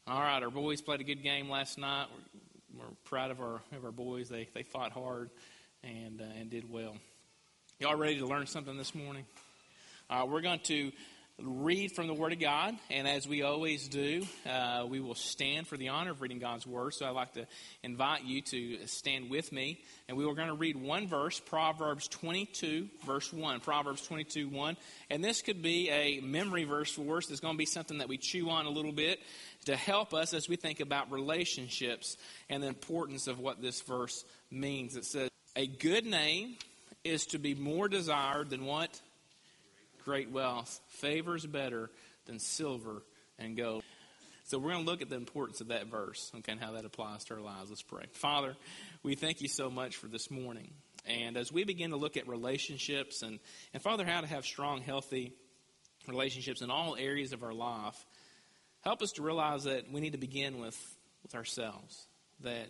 All right, our boys played a good game last night. We're proud of our boys. They fought hard and did well. Y'all ready to learn something this morning? We're going to read from the Word of God, and as we always do, we will stand for the honor of reading God's Word. So I'd like to invite you to stand with me, and we are going to read one verse, Proverbs 22, verse 1. Proverbs 22, 1. And this could be a memory verse for us. It's going to be something that we chew on a little bit to help us as we think about relationships and the importance of what this verse means. It says, a good name is to be more desired than what? Great wealth. Favor is better than silver and gold. So we're going to look at the importance of that verse, okay, and how that applies to our lives. Let's pray. Father, we thank you so much for this morning. And as we begin to look at relationships and Father, how to have strong, healthy relationships in all areas of our life, help us to realize that we need to begin with ourselves, that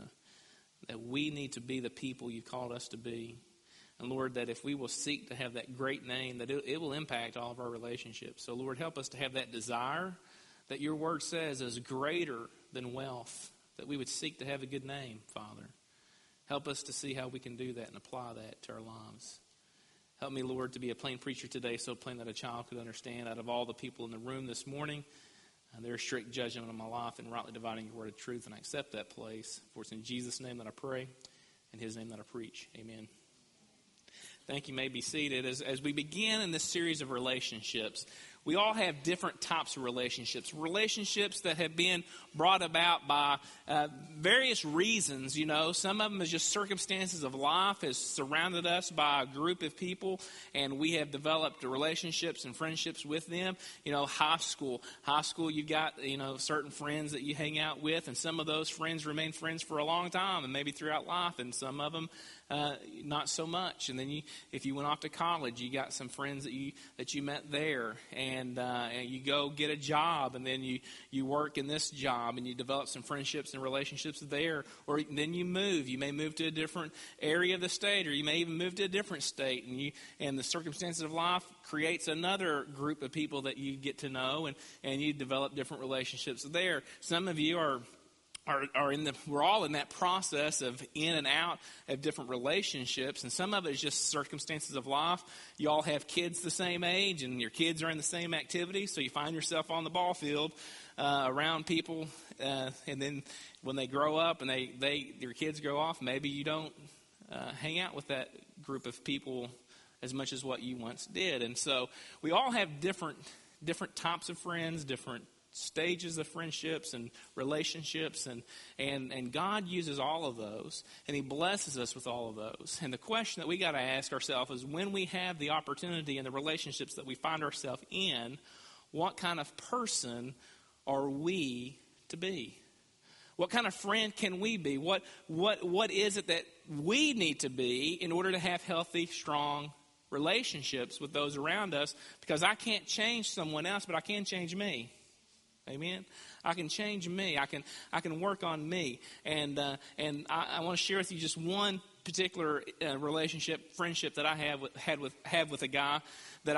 we need to be the people you called us to be. And Lord, that if we will seek to have that great name, that it will impact all of our relationships. So Lord, help us to have that desire that your word says is greater than wealth, that we would seek to have a good name, Father. Help us to see how we can do that and apply that to our lives. Help me, Lord, to be a plain preacher today, so plain that a child could understand. Out of all the people in the room this morning, their strict judgment of my life and rightly dividing your word of truth, and I accept that place. For it's in Jesus' name that I pray, in his name that I preach. Amen. Thank you. You may be seated. As we begin in this series of relationships, we all have different types of relationships. Relationships that have been brought about by various reasons. You know, some of them is just circumstances of life has surrounded us by a group of people, and we have developed relationships and friendships with them. You know, high school. High school, you got, certain friends that you hang out with, and some of those friends remain friends for a long time and maybe throughout life, and some of them not so much. And then if you went off to college, you got some friends that you met there, and you go get a job, and then you work in this job, and you develop some friendships and relationships there. Or then you move. You may move to a different area of the state, or you may even move to a different state, and the circumstances of life creates another group of people that you get to know, and you develop different relationships there. Some of you are we're all in that process of in and out of different relationships, and some of it is just circumstances of life. You all have kids the same age, and your kids are in the same activity, so you find yourself on the ball field around people, and then when they grow up and your kids grow off, maybe you don't hang out with that group of people as much as what you once did. And so we all have different types of friends, different stages of friendships and relationships, and God uses all of those, and he blesses us with all of those. And the question that we got to ask ourselves is, when we have the opportunity in the relationships that we find ourselves in, what kind of person are we to be? What kind of friend can we be? What is it that we need to be in order to have healthy, strong relationships with those around us? Because I can't change someone else, but I can change me. Amen. I can change me. I can work on me. And I want to share with you just one particular friendship that I had with a guy that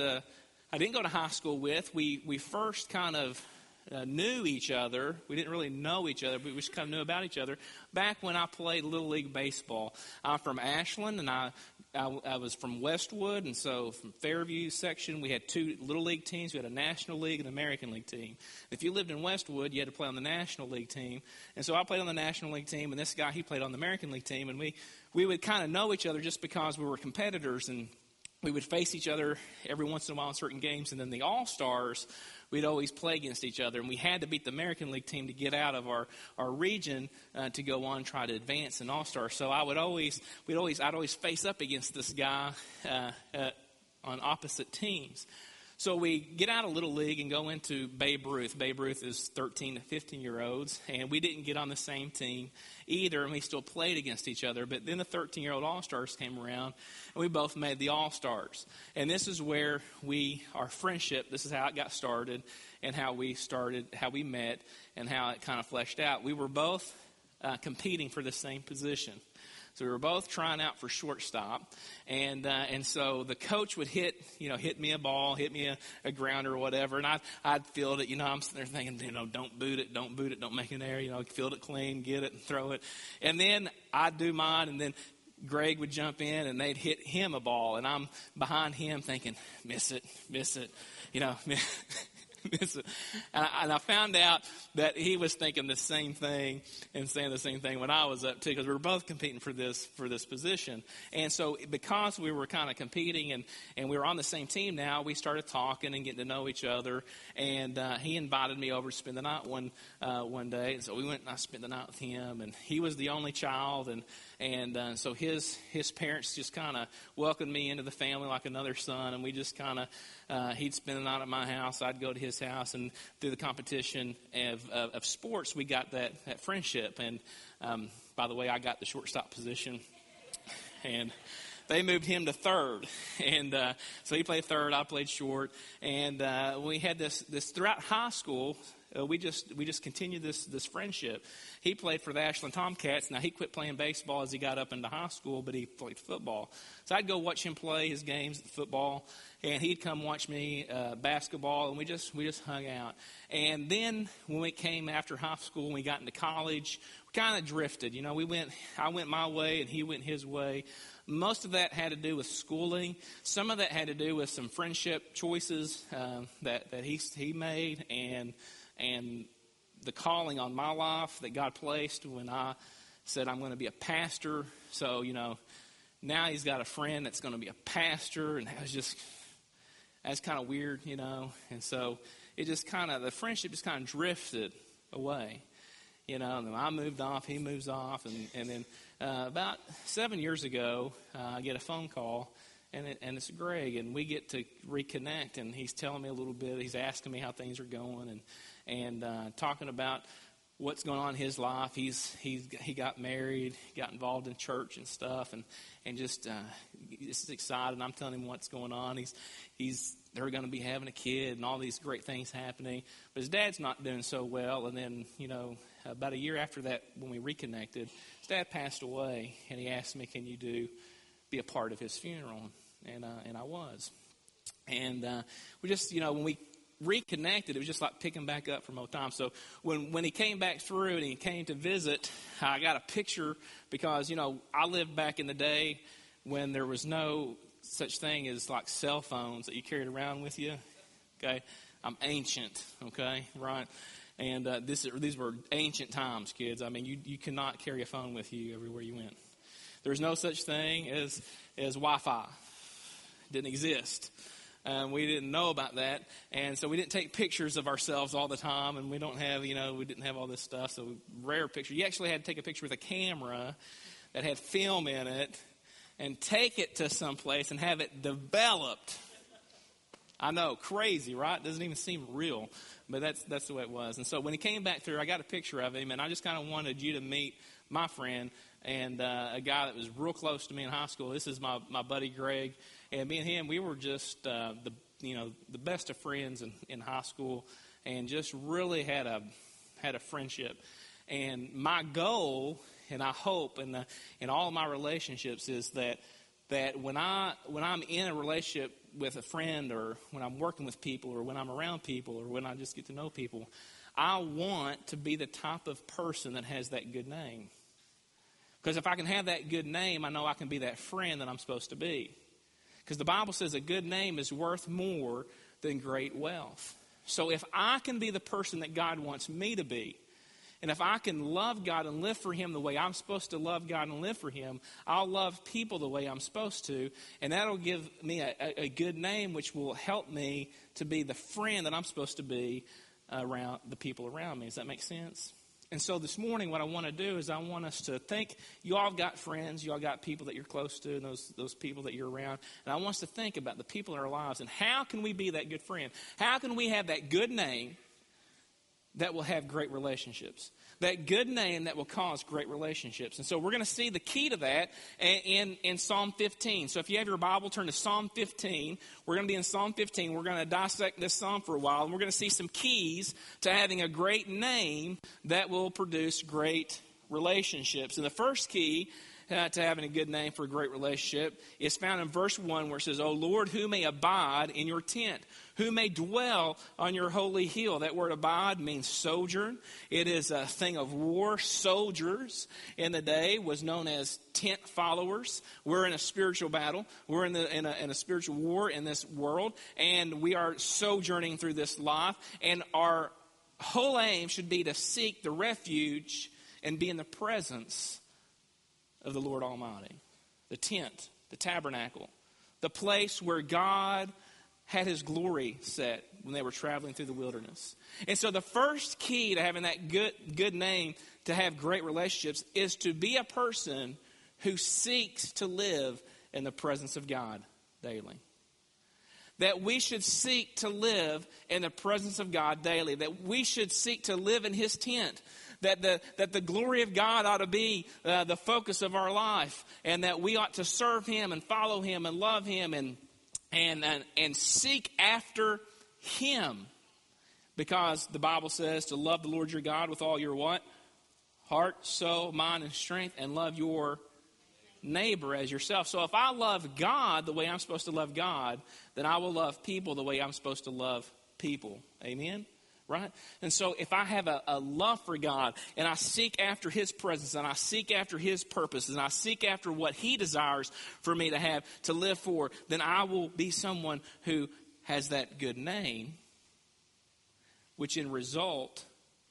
I didn't go to high school with. We first kind of knew each other. We didn't really know each other, but we just kind of knew about each other back when I played Little League Baseball. I'm from Ashland, and I was from Westwood, and so from Fairview section, we had two Little League teams. We had a National League and American League team. If you lived in Westwood, you had to play on the National League team. And so I played on the National League team, and this guy, he played on the American League team. And we would kind of know each other just because we were competitors, and we would face each other every once in a while in certain games. And then the All-Stars, we'd always play against each other, and we had to beat the American League team to get out of our region to go on and try to advance in All-Stars. So I'd always face up against this guy on opposite teams. So we get out of Little League and go into Babe Ruth. Babe Ruth is 13 to 15-year-olds, and we didn't get on the same team either, and we still played against each other. But then the 13-year-old All-Stars came around, and we both made the All-Stars. And this is where our friendship, this is how it got started, and how we met, and how it kind of fleshed out. We were both competing for the same position. So we were both trying out for shortstop, and so the coach would hit me a ball, hit me a grounder or whatever, and I'd field it. I'm sitting there thinking, don't boot it, don't make an error. Field it clean, get it, and throw it, and then I'd do mine, and then Greg would jump in and they'd hit him a ball, and I'm behind him thinking, miss it, miss it. And I found out that he was thinking the same thing and saying the same thing when I was up too, because we were both competing for this position. And so because we were kind of competing and we were on the same team now, we started talking and getting to know each other. And he invited me over to spend the night one day. And so we went and I spent the night with him. And he was the only child, and so his parents just kind of welcomed me into the family like another son. And we just kind of he'd spend the night at my house, I'd go to his house, and through the competition of sports, we got that friendship. And by the way, I got the shortstop position, and they moved him to third, and so he played third, I played short, and we had this throughout high school. We just continued this friendship. He played for the Ashland Tomcats. Now, he quit playing baseball as he got up into high school, but he played football. So I'd go watch him play his games at football, and he'd come watch me basketball, and we just hung out. And then when we came after high school and we got into college, we kind of drifted. I went my way and he went his way. Most of that had to do with schooling. Some of that had to do with some friendship choices that he made, and the calling on my life that God placed when I said I'm going to be a pastor. So, now he's got a friend that's going to be a pastor, and that's kind of weird, And so it just the friendship just kind of drifted away, And then I moved off, he moves off, and then about 7 years ago, I get a phone call. And it's Greg, and we get to reconnect, and he's telling me a little bit. He's asking me how things are going, and talking about what's going on in his life. He got married, got involved in church and stuff, and just excited. And I'm telling him what's going on. They're going to be having a kid, and all these great things happening. But his dad's not doing so well. And then about a year after that, when we reconnected, his dad passed away, and he asked me, "Can you be a part of his funeral?" And I was. And we just, when we reconnected, it was just like picking back up from old times. So when he came back through and he came to visit, I got a picture because, I lived back in the day when there was no such thing as like cell phones that you carried around with you. Okay. I'm ancient. Okay. Right. And these were ancient times, kids. I mean, you cannot carry a phone with you everywhere you went. There's no such thing as Wi-Fi. It didn't exist. We didn't know about that. And so we didn't take pictures of ourselves all the time. And we don't have, we didn't have all this stuff. So rare picture. You actually had to take a picture with a camera that had film in it and take it to someplace and have it developed. I know, crazy, right? Doesn't even seem real. But that's the way it was. And so when he came back through, I got a picture of him. And I just kind of wanted you to meet my friend. And a guy that was real close to me in high school. This is my buddy Greg, and me and him, we were just the best of friends in high school, and just really had a friendship. And my goal, and I hope, in all of my relationships, is that when I'm in a relationship with a friend, or when I'm working with people, or when I'm around people, or when I just get to know people, I want to be the type of person that has that good name. Because if I can have that good name, I know I can be that friend that I'm supposed to be. Because the Bible says a good name is worth more than great wealth. So if I can be the person that God wants me to be, and if I can love God and live for Him the way I'm supposed to love God and live for Him, I'll love people the way I'm supposed to. And that'll give me a good name, which will help me to be the friend that I'm supposed to be around the people around me. Does that make sense? And so this morning, what I want to do is I want us to think, you all got friends, you all got people that you're close to, and those people that you're around. And I want us to think about the people in our lives and how can we be that good friend? How can we have that good name that will have great relationships? That good name that will cause great relationships. And so we're going to see the key to that in Psalm 15. So if you have your Bible, turn to Psalm 15. We're going to be in Psalm 15. We're going to dissect this psalm for a while. And we're going to see some keys to having a great name that will produce great relationships. And the first key to having a good name for a great relationship is found in verse 1 where it says, "O Lord, who may abide in your tent? Who may dwell on your holy hill?" That word abide means sojourn. It is a thing of war. Soldiers in the day was known as tent followers. We're in a spiritual battle. We're in a spiritual war in this world, and we are sojourning through this life. And our whole aim should be to seek the refuge and be in the presence of the Lord Almighty. The tent, the tabernacle, the place where God had his glory set when they were traveling through the wilderness. And so the first key to having that good name, to have great relationships, is to be a person who seeks to live in the presence of God daily. That we should seek to live in the presence of God daily. That we should seek to live in his tent. That the glory of God ought to be the focus of our life. And that we ought to serve him and follow him and love him and seek after him. Because the Bible says to love the Lord your God with all your what? Heart, soul, mind, and strength. And love your neighbor as yourself. So if I love God the way I'm supposed to love God, then I will love people the way I'm supposed to love people. Amen? Right? And so if I have a love for God and I seek after his presence and I seek after his purposes and I seek after what he desires for me to have to live for, then I will be someone who has that good name, which in result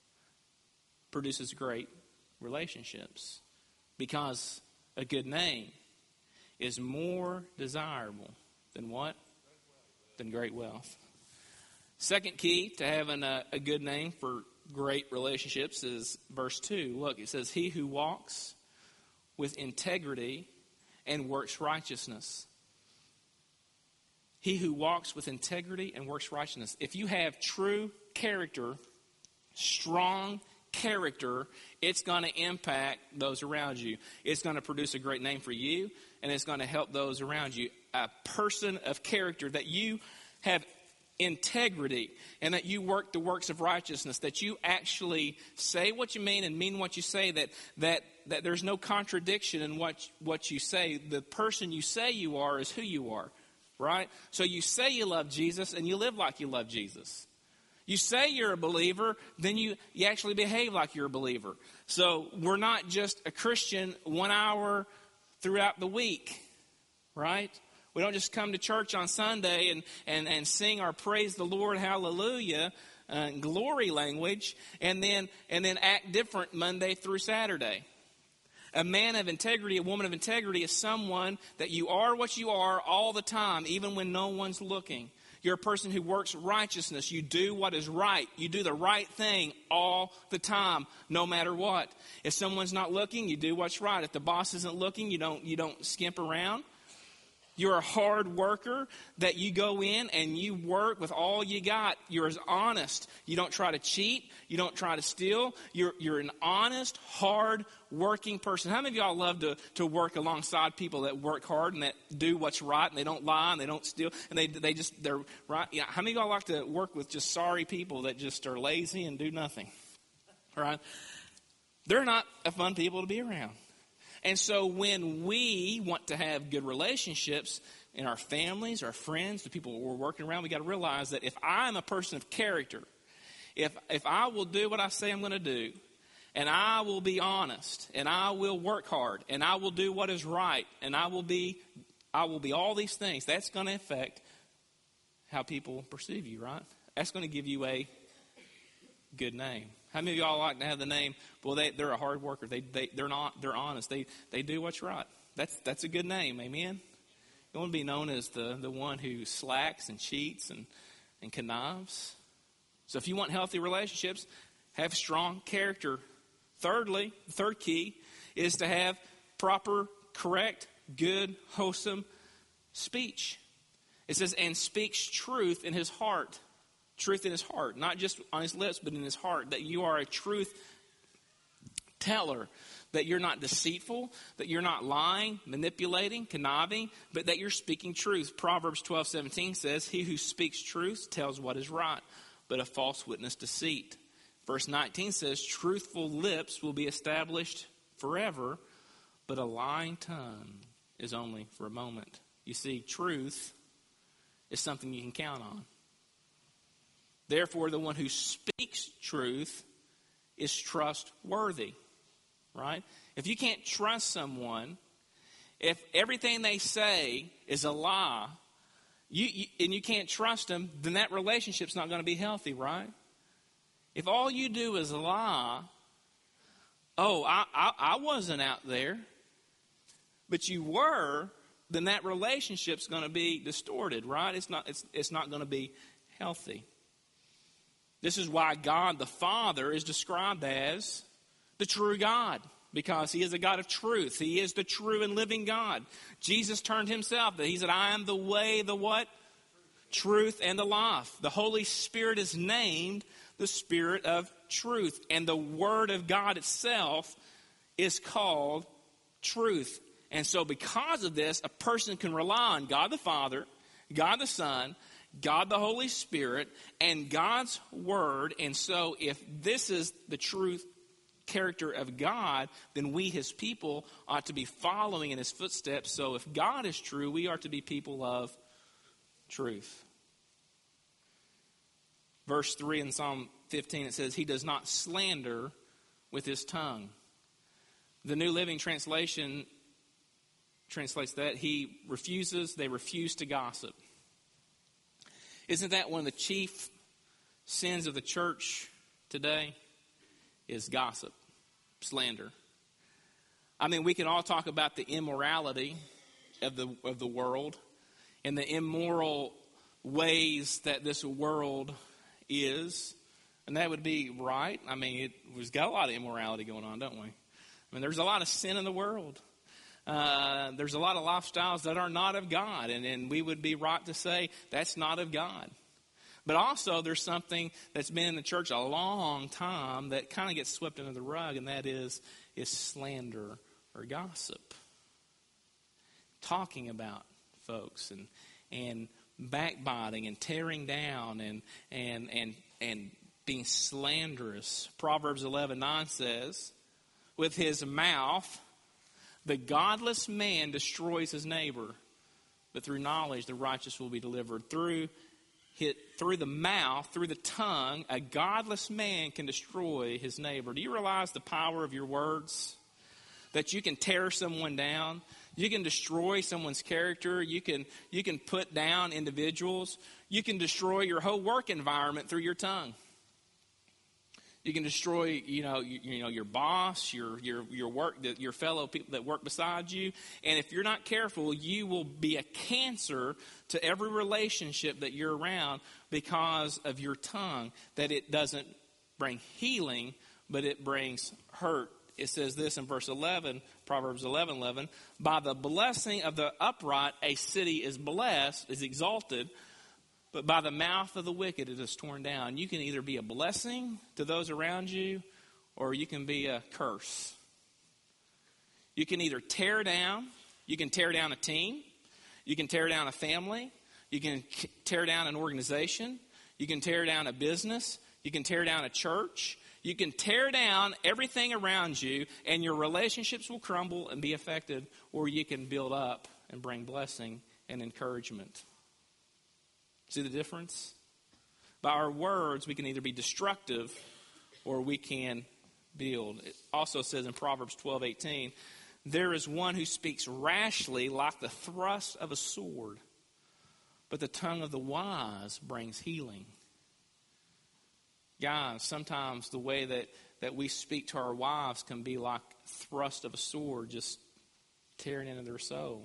produces great relationships. Because a good name is more desirable than what? Than great wealth. Second key to having a good name for great relationships is verse 2. Look, it says, "He who walks with integrity and works righteousness." He who walks with integrity and works righteousness. If you have true character, strong character, it's going to impact those around you. It's going to produce a great name for you, and it's going to help those around you. A person of character, that you have integrity and that you work the works of righteousness, that you actually say what you mean and mean what you say, that there's no contradiction in what you say. The person you say you are is who you are, right? So you say you love Jesus and you live like you love Jesus. You say you're a believer, then you actually behave like you're a believer. So we're not just a Christian 1 hour throughout the week, right? We don't just come to church on Sunday and sing our praise the Lord, hallelujah, glory language, and then act different Monday through Saturday. A man of integrity, a woman of integrity is someone that you are what you are all the time, even when no one's looking. You're a person who works righteousness. You do what is right. You do the right thing all the time, no matter what. If someone's not looking, you do what's right. If the boss isn't looking, you don't skimp around. You're a hard worker, that you go in and you work with all you got. You're as honest. You don't try to cheat. You don't try to steal. You're an honest, hard working person. How many of y'all love to work alongside people that work hard and that do what's right and they don't lie and they don't steal and they're right? Yeah. How many of y'all like to work with just sorry people that just are lazy and do nothing? Right? They're not a fun people to be around. And so when we want to have good relationships in our families, our friends, the people we're working around, we got to realize that if I'm a person of character, if I will do what I say I'm going to do, and I will be honest, and I will work hard, and I will do what is right, and I will be all these things, that's going to affect how people perceive you, right? That's going to give you a good name. How many of y'all like to have the name? Well, they're a hard worker. They're honest. They do what's right. That's a good name. Amen. You want to be known as the one who slacks and cheats and connives. So if you want healthy relationships, have strong character. Thirdly, the third key is to have proper, correct, good, wholesome speech. It says, and speaks truth in his heart. Truth in his heart, not just on his lips, but in his heart, that you are a truth teller, that you're not deceitful, that you're not lying, manipulating, conniving, but that you're speaking truth. Proverbs 12:17 says, he who speaks truth tells what is right, but a false witness deceit. Verse 19 says, truthful lips will be established forever, but a lying tongue is only for a moment. You see, truth is something you can count on. Therefore, the one who speaks truth is trustworthy, right? If you can't trust someone, if everything they say is a lie, and you can't trust them, then that relationship's not going to be healthy, right? If all you do is lie, I wasn't out there, but you were, then that relationship's going to be distorted, right? It's not going to be healthy. This is why God the Father is described as the true God, because he is a God of truth. He is the true and living God. Jesus turned himself. He said, I am the way, the what? Truth and the life. The Holy Spirit is named the Spirit of truth. And the Word of God itself is called truth. And so because of this, a person can rely on God the Father, God the Son, God the Holy Spirit, and God's Word. And so if this is the truth character of God, then we, his people, ought to be following in his footsteps. So if God is true, we are to be people of truth. Verse 3 in Psalm 15, it says, he does not slander with his tongue. The New Living Translation translates that, they refuse to gossip. Isn't that one of the chief sins of the church today? Is gossip, slander. I mean, we can all talk about the immorality of the world and the immoral ways that this world is, and that would be right. I mean, we've got a lot of immorality going on, don't we? I mean, there's a lot of sin in the world. There's a lot of lifestyles that are not of God, and we would be right to say that's not of God. But also there's something that's been in the church a long time that kind of gets swept under the rug, and that is slander or gossip. Talking about folks and backbiting and tearing down and being slanderous. Proverbs 11:9 says, with his mouth the godless man destroys his neighbor, but through knowledge the righteous will be delivered. Through the mouth, through the tongue, a godless man can destroy his neighbor. Do you realize the power of your words? That you can tear someone down. You can destroy someone's character. You can put down individuals. You can destroy your whole work environment through your tongue. You can destroy, your boss, your work, your fellow people that work beside you. And if you're not careful, you will be a cancer to every relationship that you're around because of your tongue. That it doesn't bring healing, but it brings hurt. It says this in verse 11, Proverbs 11:11. By the blessing of the upright, a city is blessed, is exalted. But by the mouth of the wicked it is torn down. You can either be a blessing to those around you, or you can be a curse. You can either tear down. You can tear down a team. You can tear down a family. You can tear down an organization. You can tear down a business. You can tear down a church. You can tear down everything around you, and your relationships will crumble and be affected, or you can build up and bring blessing and encouragement. See the difference? By our words, we can either be destructive or we can build. It also says in Proverbs 12:18, there is one who speaks rashly like the thrust of a sword, but the tongue of the wise brings healing. Guys, sometimes the way that we speak to our wives can be like thrust of a sword, just tearing into their soul.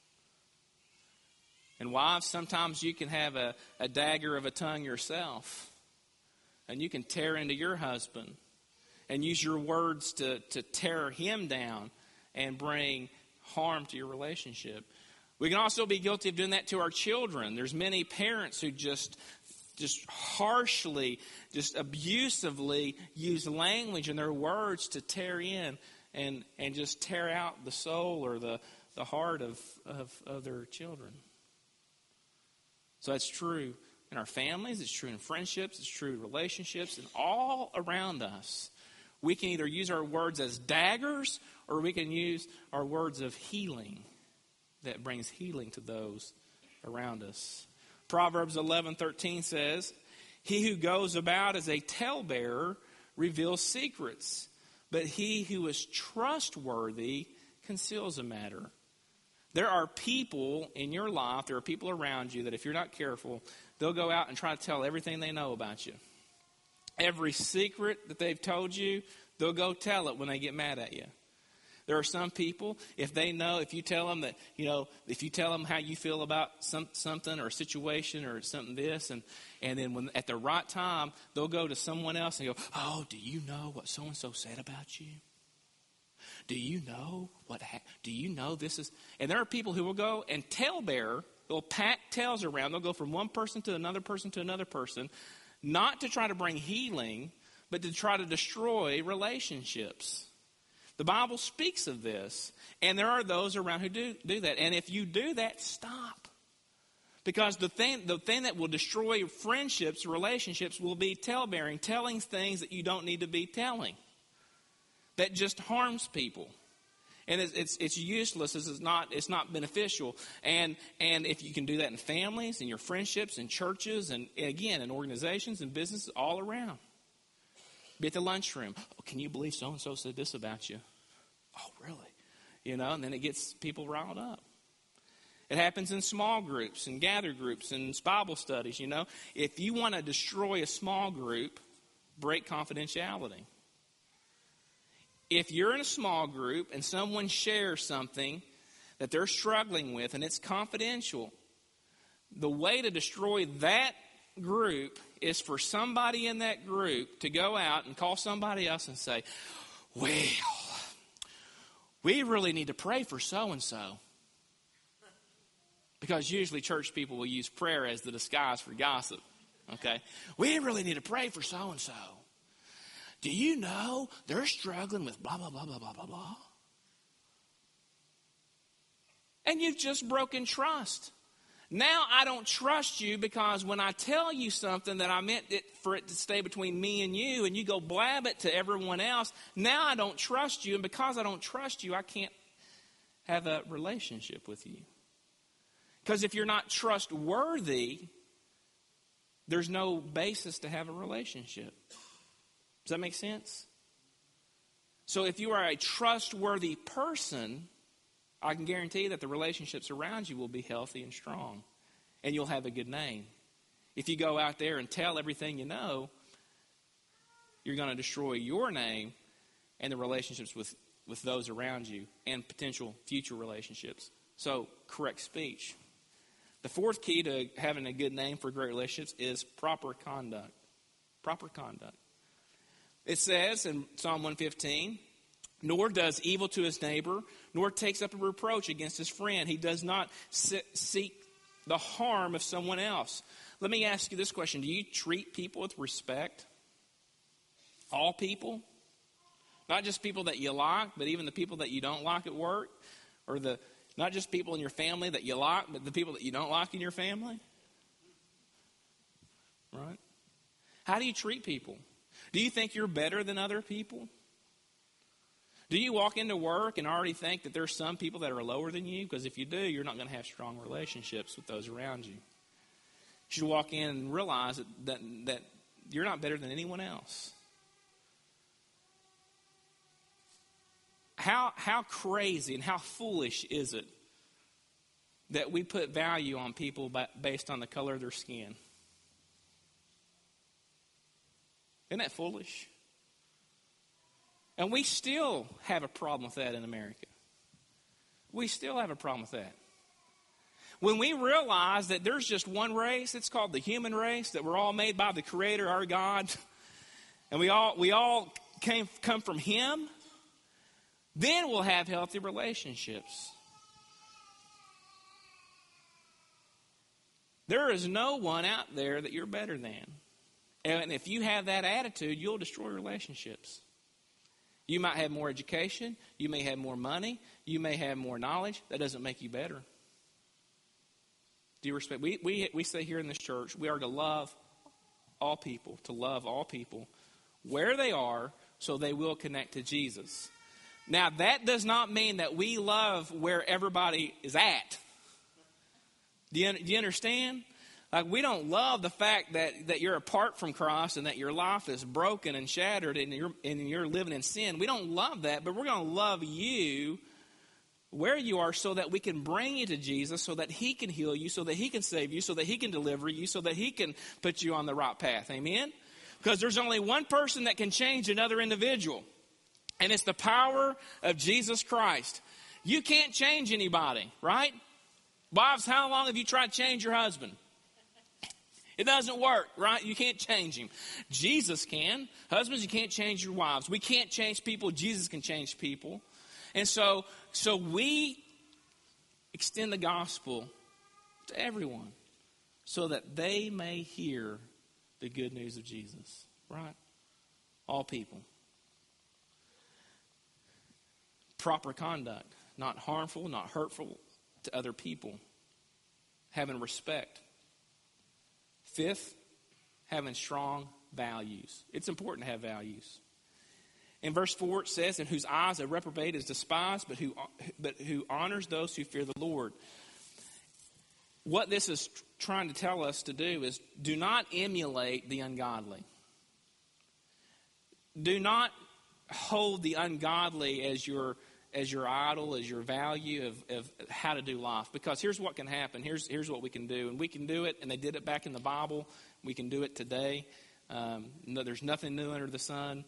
And wives, sometimes you can have a dagger of a tongue yourself. And you can tear into your husband and use your words to tear him down and bring harm to your relationship. We can also be guilty of doing that to our children. There's many parents who just harshly, just abusively use language in their words to tear in and just tear out the soul or the heart of their children. So that's true in our families, it's true in friendships, it's true in relationships, and all around us. We can either use our words as daggers, or we can use our words of healing that brings healing to those around us. Proverbs 11:13 says, "He who goes about as a talebearer reveals secrets, but he who is trustworthy conceals a matter." There are people in your life, there are people around you that if you're not careful, they'll go out and try to tell everything they know about you. Every secret that they've told you, they'll go tell it when they get mad at you. There are some people, if you tell them that, if you tell them how you feel about something or a situation or something this, and then when at the right time, they'll go to someone else and go, "Oh, do you know what so-and-so said about you? Do you know do you know this is?" And there are people who will go and talebearer, they'll pack tales around. They'll go from one person to another person to another person, not to try to bring healing, but to try to destroy relationships. The Bible speaks of this, and there are those around who do that. And if you do that, stop. Because the thing that will destroy friendships, relationships, will be talebearing, telling things that you don't need to be telling. That just harms people. And it's useless. It's not beneficial. And if you can do that in families, in your friendships, in churches, and again, in organizations and businesses all around. Be at the lunchroom. "Oh, can you believe so-and-so said this about you?" "Oh, really?" And then it gets people riled up. It happens in small groups and gather groups and Bible studies, If you want to destroy a small group, break confidentiality. If you're in a small group and someone shares something that they're struggling with and it's confidential, the way to destroy that group is for somebody in that group to go out and call somebody else and say, "Well, we really need to pray for so-and-so." Because usually church people will use prayer as the disguise for gossip. Okay? "We really need to pray for so-and-so. Do you know they're struggling with blah, blah, blah, blah, blah, blah, blah?" And you've just broken trust. Now I don't trust you because when I tell you something that I meant for it to stay between me and you go blab it to everyone else, now I don't trust you. And because I don't trust you, I can't have a relationship with you. Because if you're not trustworthy, there's no basis to have a relationship. Does that make sense? So if you are a trustworthy person, I can guarantee that the relationships around you will be healthy and strong, and you'll have a good name. If you go out there and tell everything you know, you're going to destroy your name and the relationships with those around you and potential future relationships. So, correct speech. The fourth key to having a good name for great relationships is proper conduct. Proper conduct. It says in Psalm 115, "Nor does evil to his neighbor, nor takes up a reproach against his friend. He does not seek the harm of someone else." Let me ask you this question. Do you treat people with respect? All people? Not just people that you like, but even the people that you don't like at work? Or not just people in your family that you like, but the people that you don't like in your family? Right? How do you treat people? Do you think you're better than other people? Do you walk into work and already think that there's some people that are lower than you? Because if you do, you're not going to have strong relationships with those around you. You should walk in and realize that you're not better than anyone else. How crazy and how foolish is it that we put value on people based on the color of their skin? Isn't that foolish? And we still have a problem with that in America. We still have a problem with that. When we realize that there's just one race, it's called the human race, that we're all made by the Creator, our God, and we all come from Him, then we'll have healthy relationships. There is no one out there that you're better than. And if you have that attitude, you'll destroy relationships. You might have more education. You may have more money. You may have more knowledge. That doesn't make you better. Do you respect? We say here in this church, we are to love all people, where they are, so they will connect to Jesus. Now, that does not mean that we love where everybody is at. Do you understand? Like, we don't love the fact that you're apart from Christ and that your life is broken and shattered and you're living in sin. We don't love that, but we're going to love you where you are so that we can bring you to Jesus, so that he can heal you, so that he can save you, so that he can deliver you, so that he can put you on the right path. Amen? Because there's only one person that can change another individual, and it's the power of Jesus Christ. You can't change anybody, right? Wives, how long have you tried to change your husband? It doesn't work, right? You can't change him. Jesus can. Husbands, you can't change your wives. We can't change people. Jesus can change people. And so we extend the gospel to everyone so that they may hear the good news of Jesus, right? All people. Proper conduct, not harmful, not hurtful to other people. Having respect. Fifth, having strong values. It's important to have values. In verse 4 it says, in whose eyes a reprobate is despised, but who honors those who fear the Lord. What this is trying to tell us to do is do not emulate the ungodly. Do not hold the ungodly as your idol, as your value of how to do life. Because here's what can happen. Here's what we can do. And we can do it, and they did it back in the Bible. We can do it today. No, there's nothing new under the sun,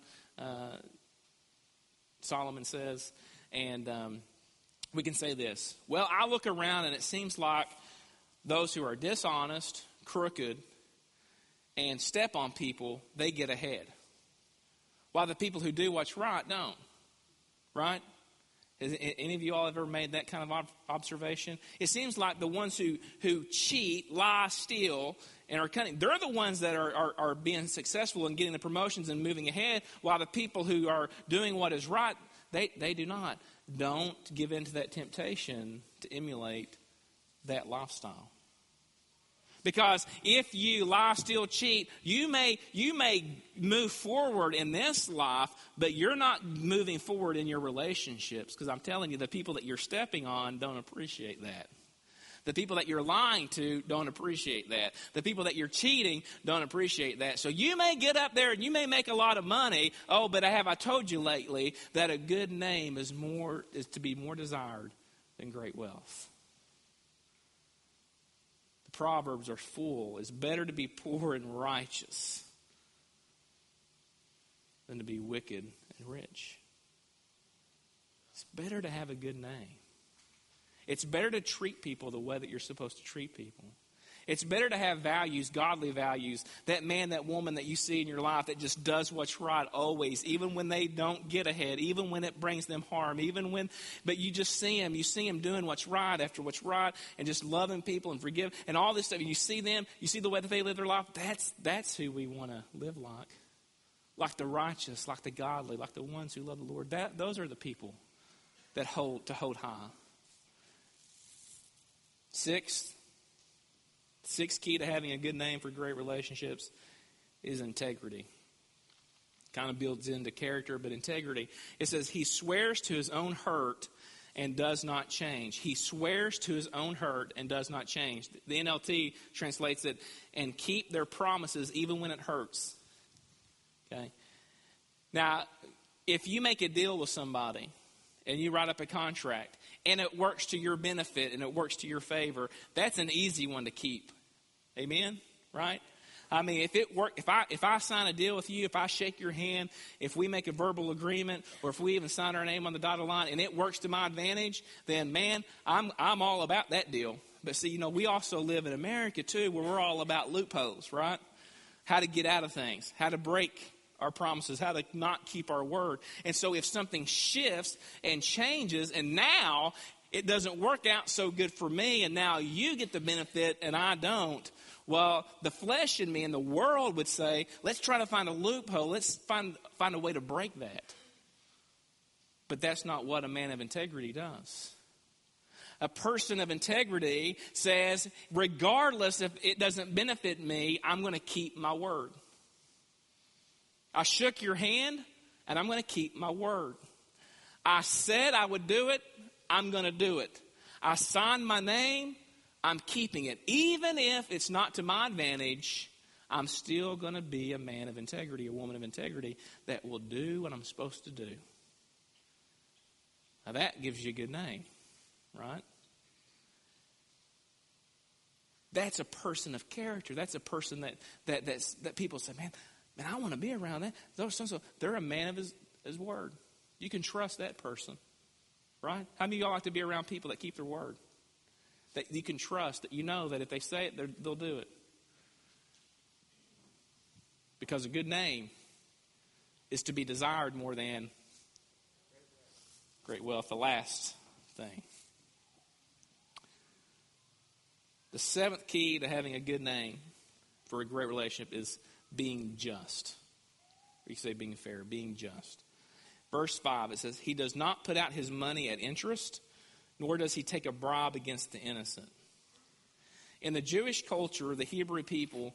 Solomon says. And we can say this. Well, I look around, and it seems like those who are dishonest, crooked, and step on people, they get ahead. While the people who do what's right don't. Right? Has any of you all ever made that kind of observation? It seems like the ones who cheat, lie, steal, and are cunning, they're the ones that are being successful and getting the promotions and moving ahead, while the people who are doing what is right, they do not. Don't give in to that temptation to emulate that lifestyle. Because if you lie, steal, cheat, you may move forward in this life, but you're not moving forward in your relationships. Because I'm telling you, the people that you're stepping on don't appreciate that. The people that you're lying to don't appreciate that. The people that you're cheating don't appreciate that. So you may get up there and you may make a lot of money. Oh, but have I told you lately that a good name is to be more desired than great wealth? Proverbs are full. It's better to be poor and righteous than to be wicked and rich. It's better to have a good name. It's better to treat people the way that you're supposed to treat people. It's better to have values, godly values. That man, that woman that you see in your life that just does what's right always, even when they don't get ahead, even when it brings them harm, but you just see them doing what's right after what's right, and just loving people and forgiving and all this stuff. And you see them, you see the way that they live their life. That's who we want to live like the righteous, like the godly, like the ones who love the Lord. Those are the people that hold high. Sixth key to having a good name for great relationships is integrity. Kind of builds into character, but integrity. It says he swears to his own hurt and does not change. He swears to his own hurt and does not change. The NLT translates it, and keep their promises even when it hurts. Okay. Now, if you make a deal with somebody and you write up a contract and it works to your benefit and it works to your favor, that's an easy one to keep. Amen? Right? I mean, if I sign a deal with you, if I shake your hand, if we make a verbal agreement, or if we even sign our name on the dotted line and it works to my advantage, then man, I'm all about that deal. But see, we also live in America too, where we're all about loopholes, right? How to get out of things, how to break our promises, how to not keep our word. And so if something shifts and changes and now it doesn't work out so good for me and now you get the benefit and I don't, well, the flesh in me and the world would say, let's try to find a loophole. Let's find a way to break that. But that's not what a man of integrity does. A person of integrity says, regardless if it doesn't benefit me, I'm going to keep my word. I shook your hand. and I'm going to keep my word. I said I would do it, I'm going to do it. I signed my name, I'm keeping it. Even if it's not to my advantage, I'm still going to be a man of integrity, a woman of integrity that will do what I'm supposed to do. Now that gives you a good name, right? That's a person of character. That's a person that people say, man, I want to be around that. So they're a man of his word. You can trust that person, right? How many of y'all like to be around people that keep their word? That you can trust, that you know that if they say it, they'll do it. Because a good name is to be desired more than great wealth. The last thing. The seventh key to having a good name for a great relationship is being just. Or you say being fair, being just. Verse 5, it says, he does not put out his money at interest, nor does he take a bribe against the innocent. In the Jewish culture, the Hebrew people,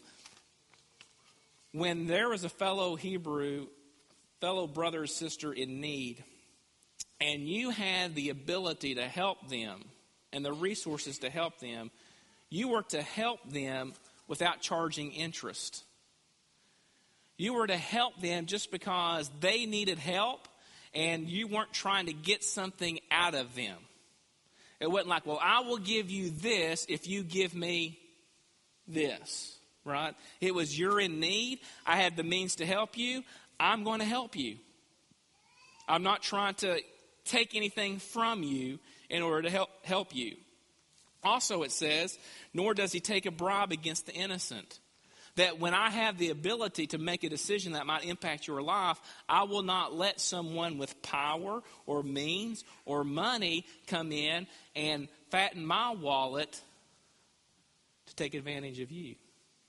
when there was a fellow Hebrew, fellow brother or sister in need, and you had the ability to help them and the resources to help them, you were to help them without charging interest. You were to help them just because they needed help and you weren't trying to get something out of them. It wasn't like, well, I will give you this if you give me this, right? It was, you're in need. I have the means to help you. I'm going to help you. I'm not trying to take anything from you in order to help you. Also, it says, nor does he take a bribe against the innocent. That when I have the ability to make a decision that might impact your life, I will not let someone with power or means or money come in and fatten my wallet to take advantage of you.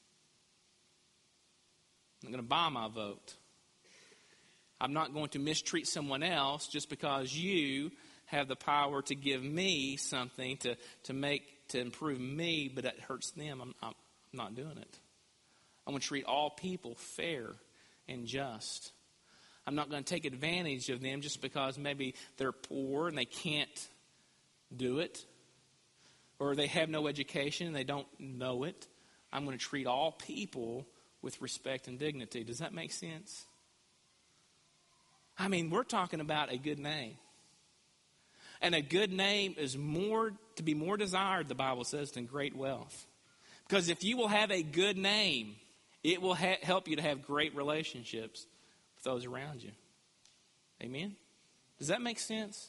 I'm not going to buy my vote. I'm not going to mistreat someone else just because you have the power to give me something to improve me, but it hurts them. I'm not doing it. I'm going to treat all people fair and just. I'm not going to take advantage of them just because maybe they're poor and they can't do it, or they have no education and they don't know it. I'm going to treat all people with respect and dignity. Does that make sense? I mean, we're talking about a good name. And a good name is to be more desired, the Bible says, than great wealth. Because if you will have a good name, it will help you to have great relationships with those around you. Amen? Does that make sense?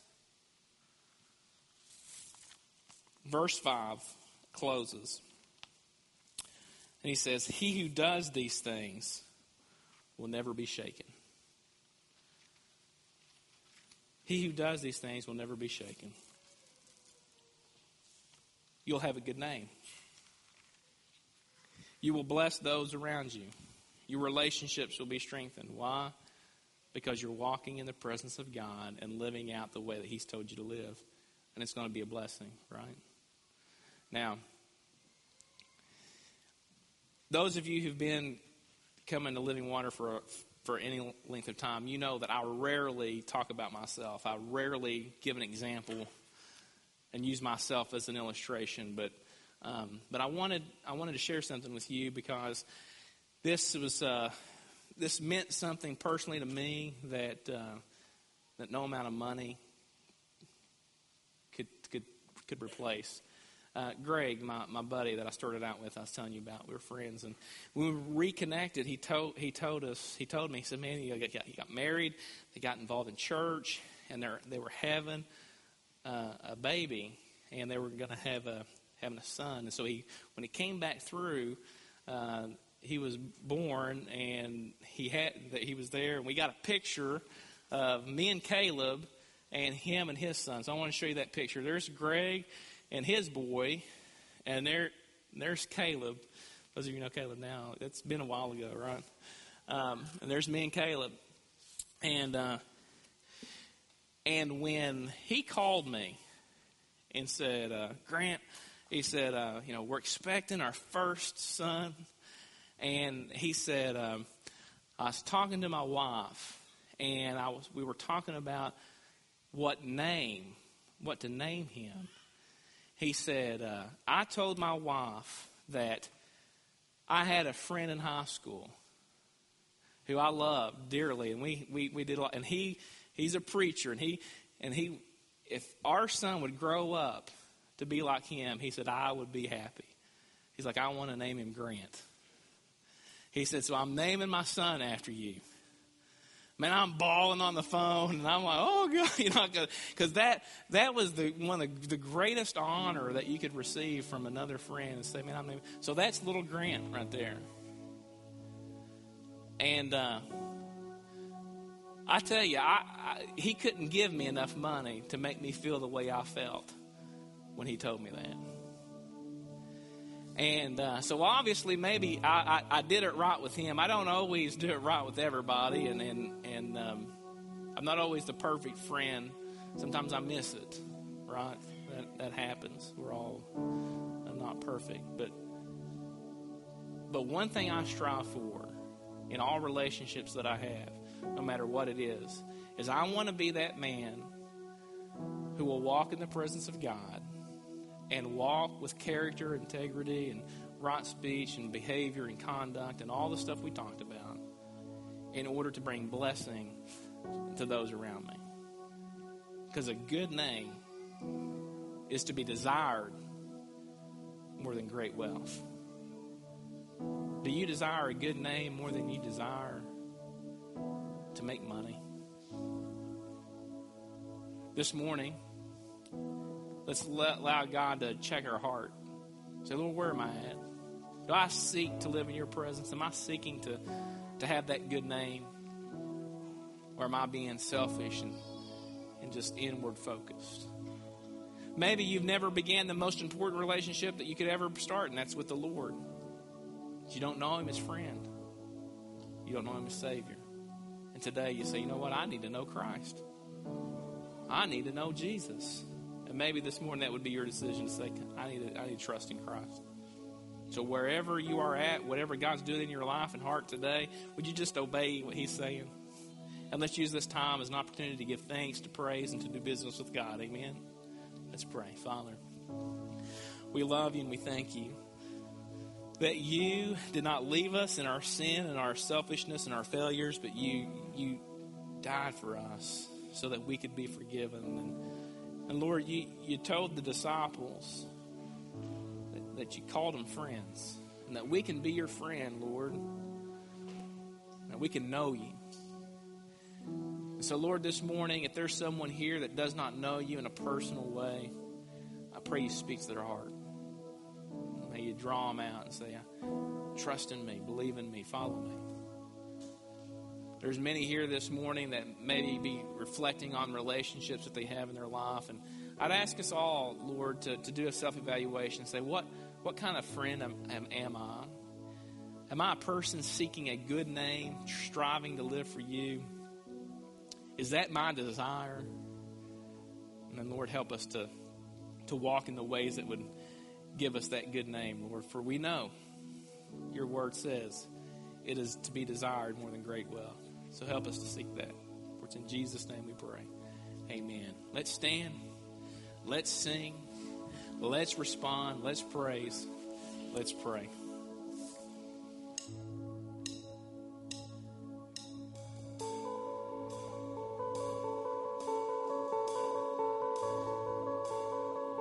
Verse 5 closes. And he says, he who does these things will never be shaken. He who does these things will never be shaken. You'll have a good name. You will bless those around you. Your relationships will be strengthened. Why? Because you're walking in the presence of God and living out the way that He's told you to live. And it's going to be a blessing, right? Now, those of you who've been coming to Living Water for any length of time, you know that I rarely talk about myself. I rarely give an example and use myself as an illustration. But I wanted to share something with you because this meant something personally to me that no amount of money could replace. Greg, my buddy that I started out with, I was telling you about, we were friends, and when we reconnected, he told me, he said, man, he got married, they got involved in church, and they were having a baby, and they were going to having a son. And so when he came back through, he was born, and he was there, and we got a picture of me and Caleb and him and his son. So I want to show you that picture. There's Greg and his boy, and there's Caleb. Those of you know Caleb now, it's been a while ago, right? And there's me and Caleb. And when he called me and said, Grant, he said, we're expecting our first son. And he said, I was talking to my wife, and we were talking about what to name him. He said, I told my wife that I had a friend in high school who I loved dearly, and we did a lot. And he's a preacher, and he if our son would grow up to be like him, he said, I would be happy. He's like, I want to name him Grant. He said, so I'm naming my son after you. Man, I'm bawling on the phone, and I'm like, oh, God, because that was one of the greatest honor that you could receive from another friend, and say, man, I'm naming. So that's little Grant right there. And I tell you, he couldn't give me enough money to make me feel the way I felt when he told me that. And so obviously maybe I did it right with him. I don't always do it right with everybody, and I'm not always the perfect friend. Sometimes I miss it, right? That happens. We're all not perfect. But one thing I strive for in all relationships that I have, no matter what it is I want to be that man who will walk in the presence of God and walk with character, integrity, and right speech and behavior and conduct and all the stuff we talked about in order to bring blessing to those around me. Because a good name is to be desired more than great wealth. Do you desire a good name more than you desire to make money? This morning, let's allow God to check our heart. Say, Lord, where am I at? Do I seek to live in your presence? Am I seeking to have that good name? Or am I being selfish and just inward focused? Maybe you've never began the most important relationship that you could ever start, and that's with the Lord. You don't know him as friend. You don't know him as Savior. And today you say, you know what? I need to know Christ. I need to know Jesus. And maybe this morning that would be your decision to say, I need to trust in Christ. So wherever you are at, whatever God's doing in your life and heart today, would you just obey what he's saying? And let's use this time as an opportunity to give thanks, to praise, and to do business with God. Amen? Let's pray. Father, we love you and we thank you that you did not leave us in our sin and our selfishness and our failures, but you died for us so that we could be forgiven. And Lord, you told the disciples that you called them friends, and that we can be your friend, Lord, that we can know you. And so, Lord, this morning, if there's someone here that does not know you in a personal way, I pray you speak to their heart. May you draw them out and say, trust in me, believe in me, follow me. There's many here this morning that maybe be reflecting on relationships that they have in their life. And I'd ask us all, Lord, to do a self-evaluation. Say, what kind of friend am I? Am I a person seeking a good name, striving to live for you? Is that my desire? And then, Lord, help us to walk in the ways that would give us that good name, Lord. For we know your word says it is to be desired more than great wealth. So help us to seek that. For it's in Jesus' name we pray. Amen. Let's stand. Let's sing. Let's respond. Let's praise. Let's pray.